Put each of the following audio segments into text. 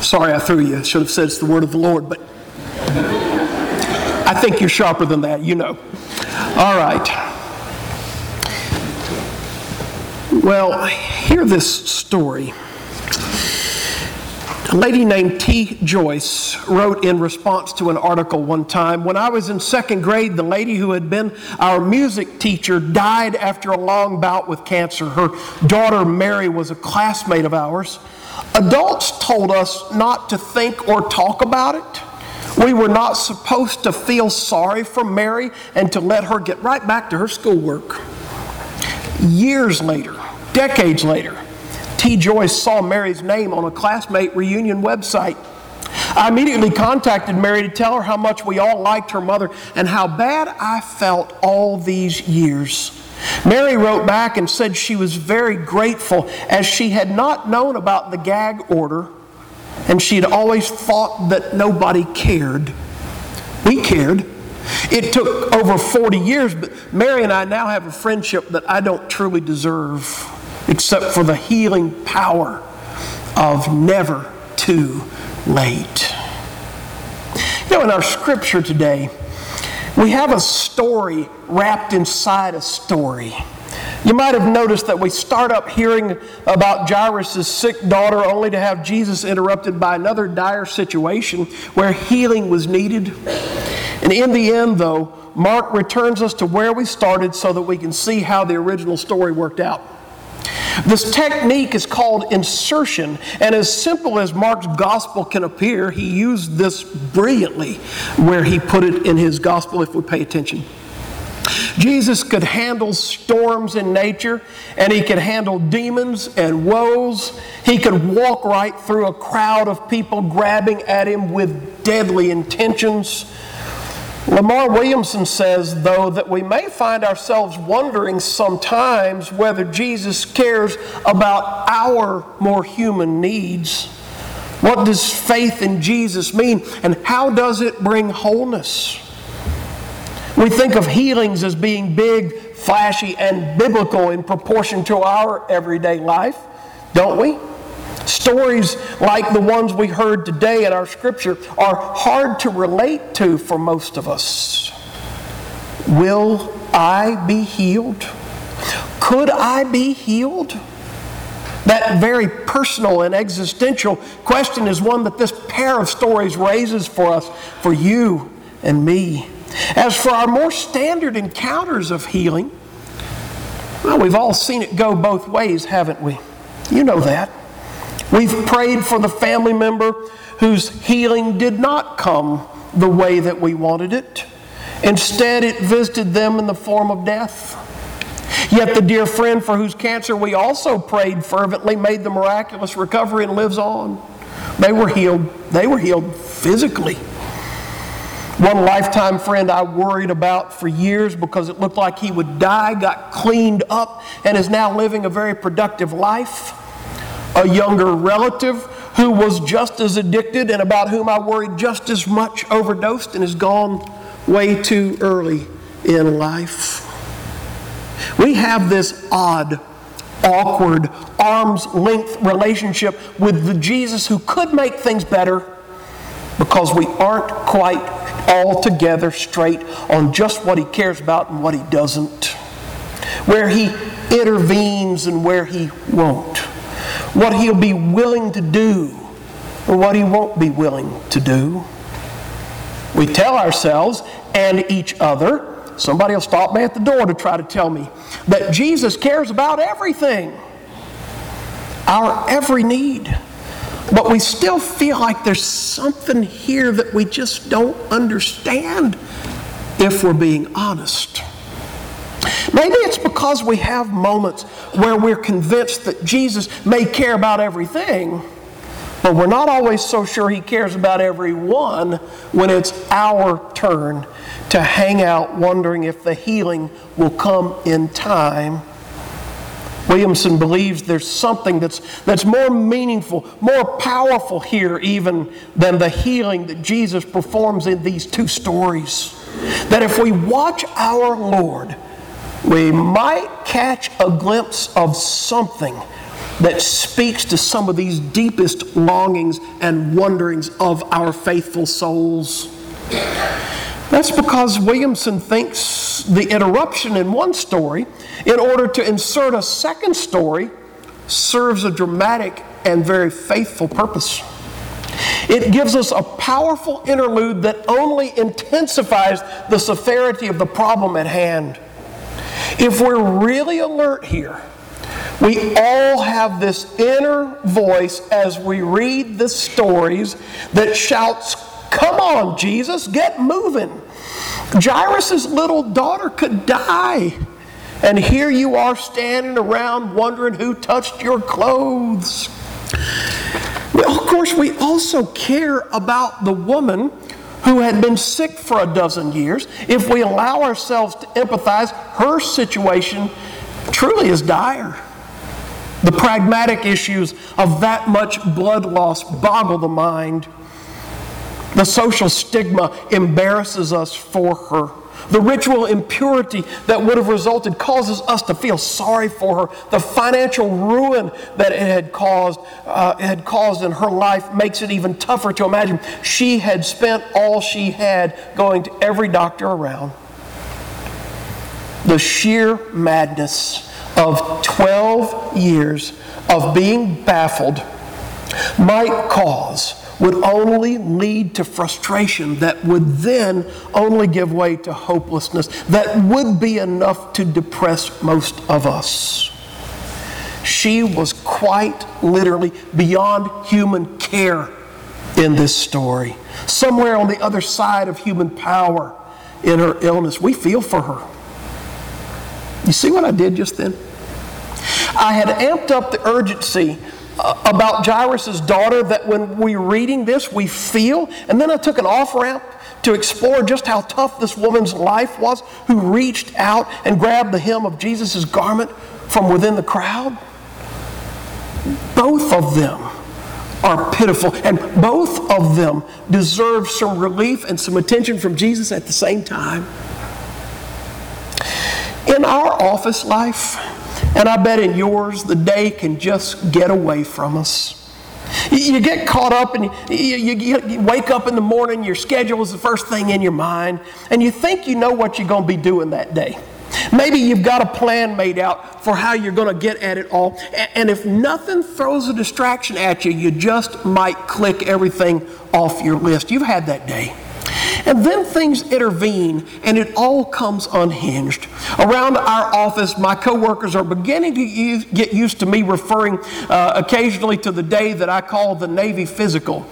Sorry I threw you. I should have said it's the word of the Lord, but I think you're sharper than that, you know. All right. Well, hear this story. A lady named T. Joyce wrote in response to an article one time, "When I was in second grade, the lady who had been our music teacher died after a long bout with cancer. Her daughter, Mary, was a classmate of ours. Adults told us not to think or talk about it. We were not supposed to feel sorry for Mary and to let her get right back to her schoolwork." Years later, decades later, T. Joyce saw Mary's name on a classmate reunion website. "I immediately contacted Mary to tell her how much we all liked her mother and how bad I felt all these years. Mary wrote back and said she was very grateful as she had not known about the gag order and she had always thought that nobody cared. We cared. It took over 40 years, but Mary and I now have a friendship that I don't truly deserve, except for the healing power of never too late." You know, in our scripture today, we have a story wrapped inside a story. You might have noticed that we start up hearing about Jairus' sick daughter only to have Jesus interrupted by another dire situation where healing was needed. And in the end, though, Mark returns us to where we started so that we can see how the original story worked out. This technique is called insertion, and as simple as Mark's gospel can appear, he used this brilliantly where he put it in his gospel if we pay attention. Jesus could handle storms in nature, and he could handle demons and woes. He could walk right through a crowd of people grabbing at him with deadly intentions. Lamar Williamson says, though, that we may find ourselves wondering sometimes whether Jesus cares about our more human needs. What does faith in Jesus mean, and how does it bring wholeness? We think of healings as being big, flashy, and biblical in proportion to our everyday life, don't we? Stories like the ones we heard today in our scripture are hard to relate to for most of us. Will I be healed? Could I be healed? That very personal and existential question is one that this pair of stories raises for us, for you and me. As for our more standard encounters of healing, well, we've all seen it go both ways, haven't we? You know that. We've prayed for the family member whose healing did not come the way that we wanted it. Instead, it visited them in the form of death. Yet the dear friend for whose cancer we also prayed fervently made the miraculous recovery and lives on. They were healed. They were healed physically. One lifetime friend I worried about for years because it looked like he would die, got cleaned up, and is now living a very productive life. A younger relative who was just as addicted and about whom I worried just as much overdosed and is gone way too early in life. We have this odd, awkward, arm's length relationship with the Jesus who could make things better because we aren't quite altogether straight on just what he cares about and what he doesn't, where he intervenes and where he won't, what he'll be willing to do or what he won't be willing to do. We tell ourselves and each other, somebody will stop me at the door to try to tell me, that Jesus cares about everything, our every need. But we still feel like there's something here that we just don't understand if we're being honest. Maybe it's because we have moments where we're convinced that Jesus may care about everything, but we're not always so sure he cares about everyone when it's our turn to hang out wondering if the healing will come in time. Williamson believes there's something that's more meaningful, more powerful here even than the healing that Jesus performs in these two stories. That if we watch our Lord, we might catch a glimpse of something that speaks to some of these deepest longings and wonderings of our faithful souls. That's because Williamson thinks the interruption in one story, in order to insert a second story, serves a dramatic and very faithful purpose. It gives us a powerful interlude that only intensifies the severity of the problem at hand. If we're really alert here, we all have this inner voice as we read the stories that shouts, "Come on, Jesus, get moving. Jairus' little daughter could die. And here you are standing around wondering who touched your clothes." Well, of course, we also care about the woman who had been sick for a dozen years. If we allow ourselves to empathize, her situation truly is dire. The pragmatic issues of that much blood loss boggle the mind. The social stigma embarrasses us for her. The ritual impurity that would have resulted causes us to feel sorry for her. The financial ruin that it had caused in her life makes it even tougher to imagine. She had spent all she had going to every doctor around. The sheer madness of 12 years of being baffled would only lead to frustration that would then only give way to hopelessness that would be enough to depress most of us. She was quite literally beyond human care in this story. Somewhere on the other side of human power in her illness. We feel for her. You see what I did just then? I had amped up the urgency about Jairus' daughter that when we're reading this, we feel. And then I took an off-ramp to explore just how tough this woman's life was, who reached out and grabbed the hem of Jesus' garment from within the crowd. Both of them are pitiful, and both of them deserve some relief and some attention from Jesus at the same time. In our office life, and I bet in yours, the day can just get away from us. You get caught up and you wake up in the morning, your schedule is the first thing in your mind, and you think you know what you're going to be doing that day. Maybe you've got a plan made out for how you're going to get at it all, and if nothing throws a distraction at you, you just might click everything off your list. You've had that day. And then things intervene and it all comes unhinged. Around our office, my coworkers are beginning to get used to me referring occasionally to the day that I call the Navy Physical.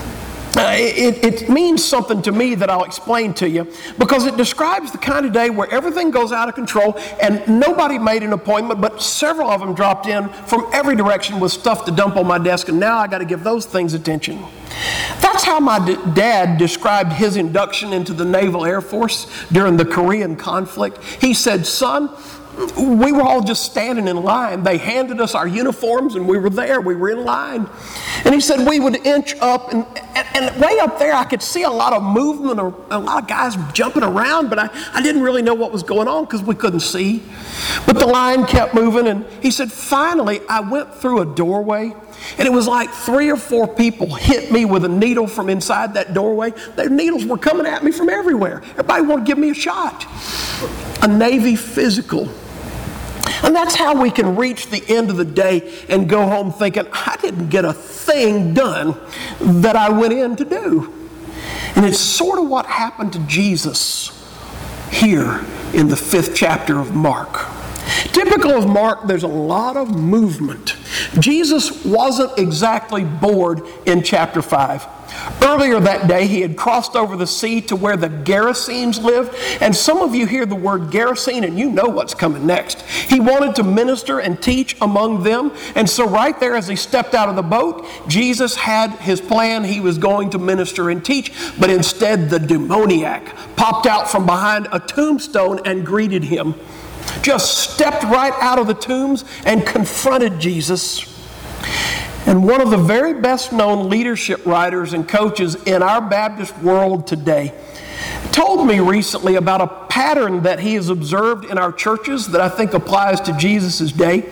It means something to me that I'll explain to you, because it describes the kind of day where everything goes out of control and nobody made an appointment, but several of them dropped in from every direction with stuff to dump on my desk, and now I got to give those things attention. That's how my dad described his induction into the Naval Air Force during the Korean conflict. He said, "Son, we were all just standing in line. They handed us our uniforms and we were there. We were in line." And he said we would inch up, and way up there I could see a lot of movement, or a lot of guys jumping around, but I didn't really know what was going on because we couldn't see. But the line kept moving, and he said, "Finally, I went through a doorway, and it was like 3 or 4 people hit me with a needle from inside that doorway. The needles were coming at me from everywhere. Everybody wanted to give me a shot." A Navy physical. And that's how we can reach the end of the day and go home thinking, I didn't get a thing done that I went in to do. And it's sort of what happened to Jesus here in the 5th chapter of Mark. Typical of Mark, there's a lot of movement. Jesus wasn't exactly bored in chapter 5. Earlier that day, he had crossed over the sea to where the Gerasenes lived. And some of you hear the word Gerasene and you know what's coming next. He wanted to minister and teach among them. And so right there as he stepped out of the boat, Jesus had his plan. He was going to minister and teach. But instead, the demoniac popped out from behind a tombstone and greeted him. Just stepped right out of the tombs and confronted Jesus. And one of the very best known leadership writers and coaches in our Baptist world today told me recently about a pattern that he has observed in our churches that I think applies to Jesus' day.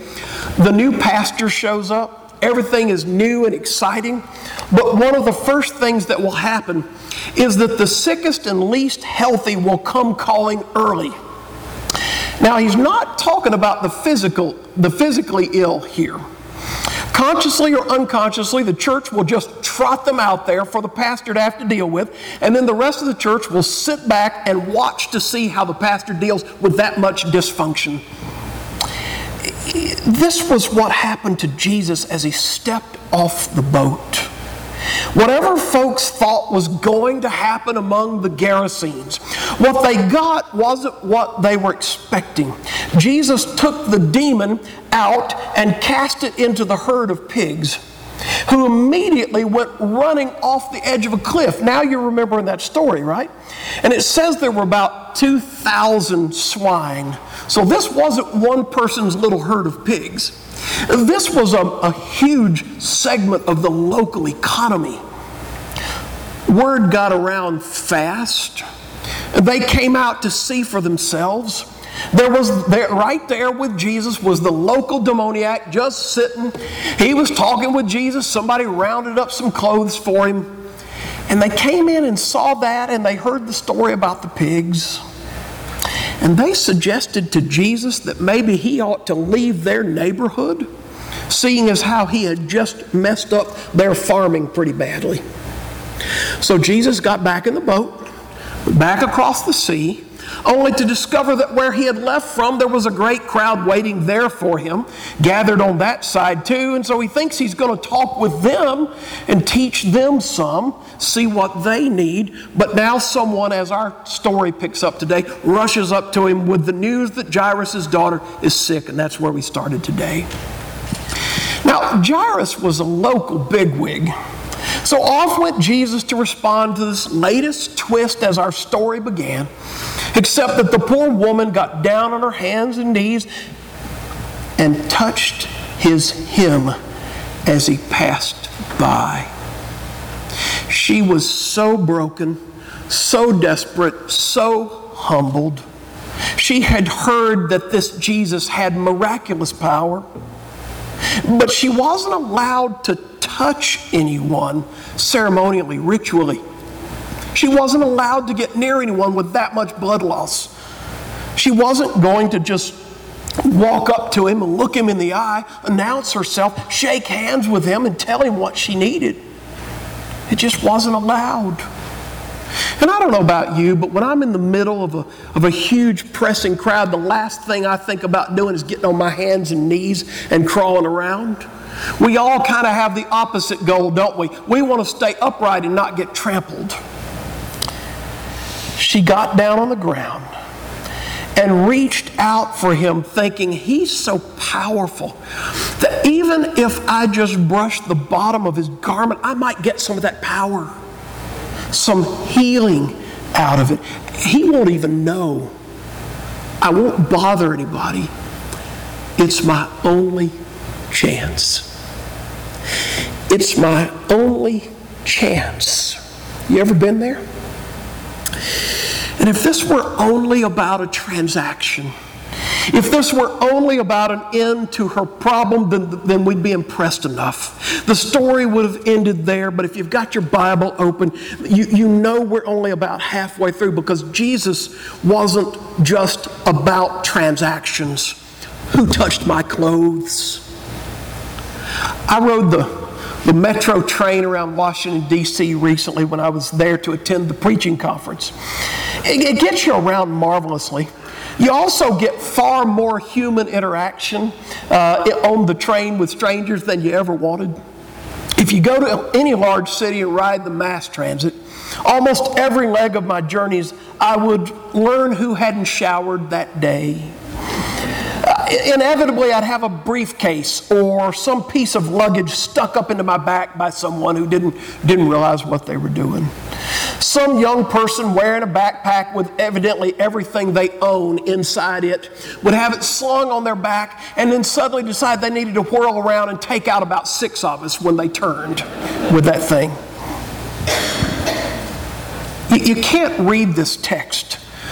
The new pastor shows up. Everything is new and exciting. But one of the first things that will happen is that the sickest and least healthy will come calling early. Now, he's not talking about the physically ill here. Consciously or unconsciously, the church will just trot them out there for the pastor to have to deal with, and then the rest of the church will sit back and watch to see how the pastor deals with that much dysfunction. This was what happened to Jesus as he stepped off the boat. Whatever folks thought was going to happen among the Gerasenes, what they got wasn't what they were expecting. Jesus took the demon out and cast it into the herd of pigs, who immediately went running off the edge of a cliff. Now you're remembering that story, right? And it says there were about 2,000 swine. So this wasn't one person's little herd of pigs. This was a huge segment of the local economy. Word got around fast. They came out to see for themselves. Right there with Jesus was the local demoniac just sitting. He was talking with Jesus. Somebody rounded up some clothes for him. And they came in and saw that, and they heard the story about the pigs. And they suggested to Jesus that maybe he ought to leave their neighborhood, seeing as how he had just messed up their farming pretty badly. So Jesus got back in the boat, back across the sea, only to discover that where he had left from, there was a great crowd waiting there for him, gathered on that side too. And so he thinks he's going to talk with them and teach them some, see what they need. But now someone, as our story picks up today, rushes up to him with the news that Jairus' daughter is sick. And that's where we started today. Now, Jairus was a local bigwig. So off went Jesus to respond to this latest twist as our story began, except that the poor woman got down on her hands and knees and touched his hem as he passed by. She was so broken, so desperate, so humbled. She had heard that this Jesus had miraculous power, but she wasn't allowed to touch anyone ceremonially, ritually. She wasn't allowed to get near anyone with that much blood loss. She wasn't going to just walk up to him and look him in the eye, announce herself, shake hands with him, and tell him what she needed. It just wasn't allowed. And I don't know about you, but when I'm in the middle of a huge pressing crowd, the last thing I think about doing is getting on my hands and knees and crawling around. We all kind of have the opposite goal, don't we? We want to stay upright and not get trampled. She got down on the ground and reached out for him, thinking he's so powerful that even if I just brush the bottom of his garment, I might get some of that power, some healing out of it. He won't even know. I won't bother anybody. It's my only chance. It's my only chance. You ever been there? And if this were only about a transaction, if this were only about an end to her problem, then we'd be impressed enough. The story would have ended there, but if you've got your Bible open, you know we're only about halfway through, because Jesus wasn't just about transactions. Who touched my clothes? I rode the metro train around Washington, D.C. recently when I was there to attend the preaching conference. It gets you around marvelously. You also get far more human interaction on the train with strangers than you ever wanted. If you go to any large city and ride the mass transit, almost every leg of my journeys, I would learn who hadn't showered that day. Inevitably, I'd have a briefcase or some piece of luggage stuck up into my back by someone who didn't realize what they were doing. Some young person wearing a backpack with evidently everything they own inside it would have it slung on their back and then suddenly decide they needed to whirl around and take out about 6 of us when they turned with that thing. You can't read this text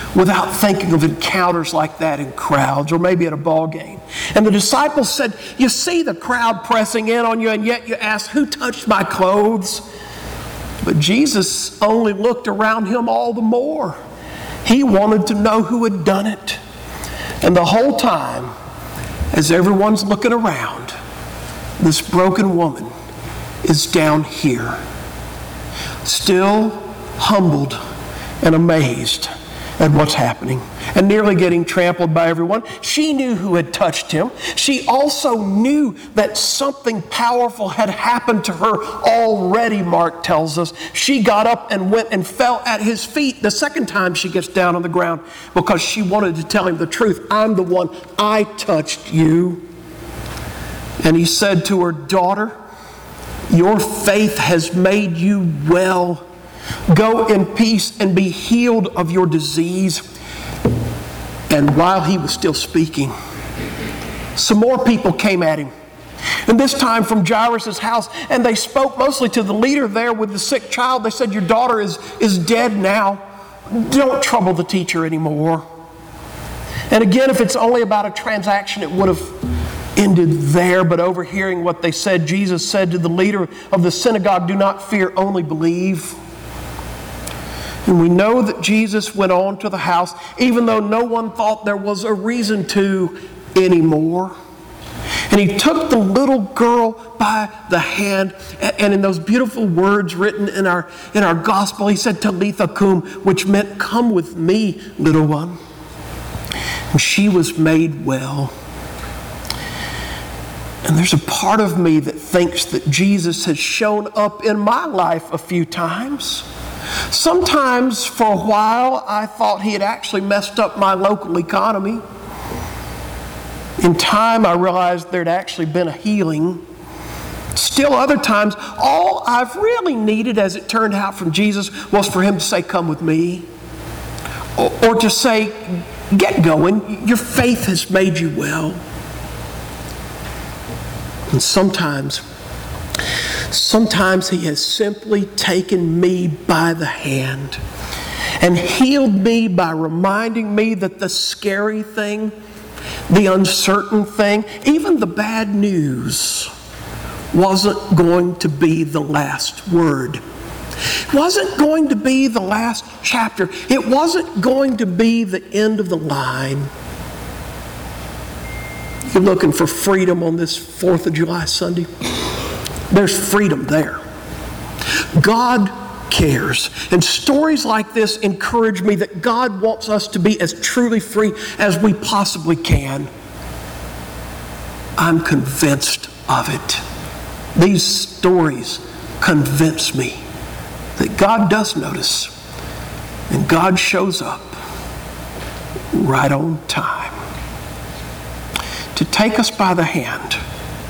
without thinking of encounters like that in crowds or maybe at a ball game. And the disciples said, you see the crowd pressing in on you, and yet you ask, who touched my clothes? But Jesus only looked around him all the more. He wanted to know who had done it. And the whole time, as everyone's looking around, this broken woman is down here, still humbled and amazed at what's happening, and nearly getting trampled by everyone. She knew who had touched him. She also knew that something powerful had happened to her already, Mark tells us. She got up and went and fell at his feet the second time she gets down on the ground because she wanted to tell him the truth. I'm the one. I touched you. And he said to her, daughter, your faith has made you well. Go in peace and be healed of your disease. And while he was still speaking, some more people came at him. And this time from Jairus' house. And they spoke mostly to the leader there with the sick child. They said, your daughter is dead now. Don't trouble the teacher anymore. And again, if it's only about a transaction, it would have ended there. But overhearing what they said, Jesus said to the leader of the synagogue, do not fear, only believe. And we know that Jesus went on to the house, even though no one thought there was a reason to anymore. And he took the little girl by the hand, and in those beautiful words written in our gospel, he said, Talitha cum, which meant, come with me, little one. And she was made well. And there's a part of me that thinks that Jesus has shown up in my life a few times. Sometimes, for a while, I thought he had actually messed up my local economy. In time, I realized there'd actually been a healing. Still other times, all I've really needed, as it turned out from Jesus, was for him to say, come with me. Or to say, get going. Your faith has made you well. And sometimes he has simply taken me by the hand and healed me by reminding me that the scary thing, the uncertain thing, even the bad news wasn't going to be the last word. It wasn't going to be the last chapter. It wasn't going to be the end of the line. You're looking for freedom on this 4th of July Sunday? There's freedom there. God cares. And stories like this encourage me that God wants us to be as truly free as we possibly can. I'm convinced of it. These stories convince me that God does notice and God shows up right on time to take us by the hand,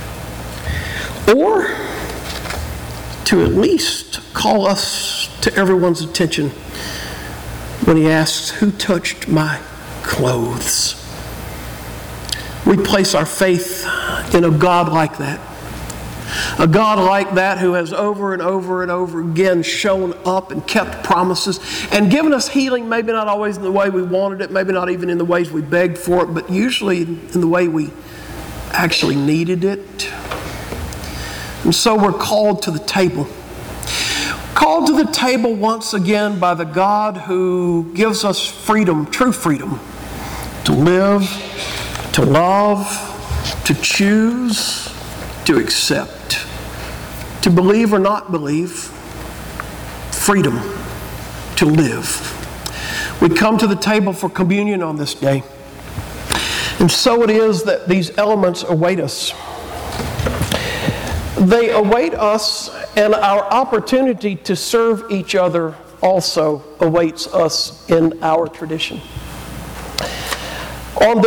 or to at least call us to everyone's attention when he asks, who touched my clothes? We place our faith in a God like that. A God like that who has over and over and over again shown up and kept promises and given us healing, maybe not always in the way we wanted it, maybe not even in the ways we begged for it, but usually in the way we actually needed it. And so we're called to the table. Called to the table once again by the God who gives us freedom, true freedom, to live, to love, to choose, to accept, to believe or not believe, freedom to live. We come to the table for communion on this day. And so it is that these elements await us. They await us, and our opportunity to serve each other also awaits us in our tradition. On